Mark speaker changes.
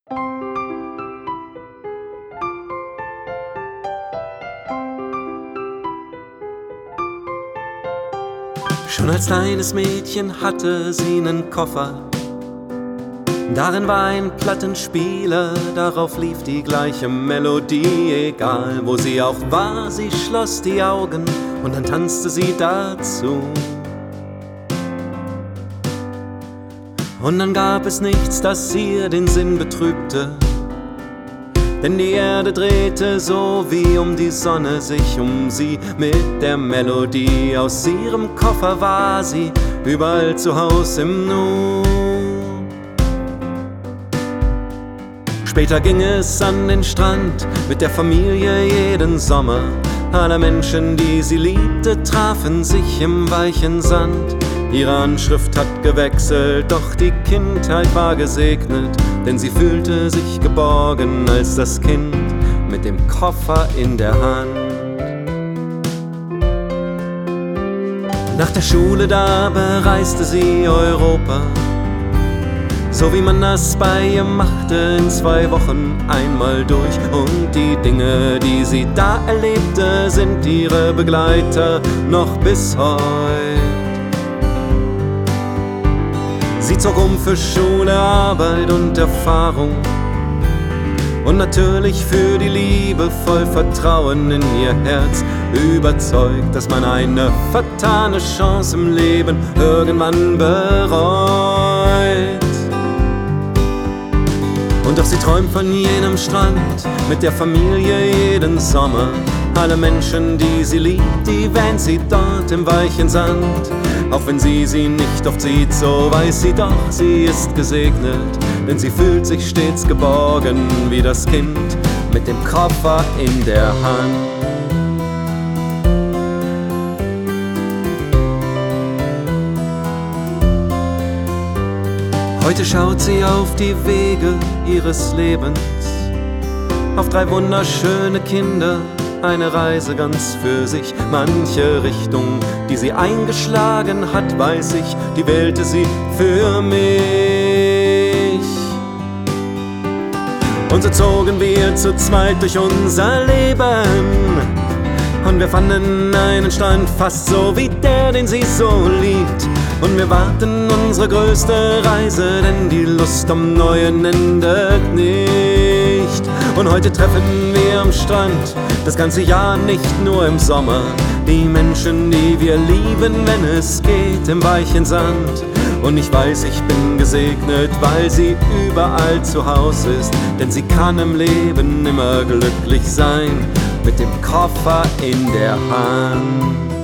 Speaker 1: Schon als kleines Mädchen hatte sie nen Koffer. Darin war ein Plattenspieler, darauf lief die gleiche Melodie. Egal wo sie auch war, sie schloss die Augen und dann tanzte sie dazu. Und dann gab es nichts, das ihr den Sinn betrübte, denn die Erde drehte so, wie um die Sonne sich um sie. Mit der Melodie aus ihrem Koffer war sie überall zu Haus im Nu. Später ging es an den Strand mit der Familie jeden Sommer. Alle Menschen, die sie liebte, trafen sich im weichen Sand. Ihre Anschrift hat gewechselt, doch die Kindheit war gesegnet, denn sie fühlte sich geborgen als das Kind mit dem Koffer in der Hand. Nach der Schule da bereiste sie Europa, so wie man das bei ihr machte, in 2 Wochen einmal durch. Und die Dinge, die sie da erlebte, sind ihre Begleiter noch bis heute. Sie zog um für Schule, Arbeit und Erfahrung und natürlich für die Liebe, voll Vertrauen in ihr Herz, überzeugt, dass man eine vertane Chance im Leben irgendwann bereut. Und doch sie träumt von jenem Strand mit der Familie jeden Sommer. Alle Menschen, die sie liebt, die wähnt sie dort im weichen Sand. Auch wenn sie nicht oft sieht, so weiß sie doch, sie ist gesegnet, denn sie fühlt sich stets geborgen wie das Kind mit dem Koffer in der Hand. Heute schaut sie auf die Wege ihres Lebens, auf 3 wunderschöne Kinder, eine Reise ganz für sich. Manche Richtung, die sie eingeschlagen hat, weiß ich, die wählte sie für mich. Und so zogen wir zu zweit durch unser Leben und wir fanden einen Strand fast so wie der, den sie so liebt. Und wir warten unsere größte Reise, denn die Lust am Neuen endet nicht. Und heute treffen wir am Strand, das ganze Jahr, nicht nur im Sommer, die Menschen, die wir lieben, wenn es geht, im weichen Sand. Und ich weiß, ich bin gesegnet, weil sie überall zu Hause ist, denn sie kann im Leben immer glücklich sein, mit dem Koffer in der Hand.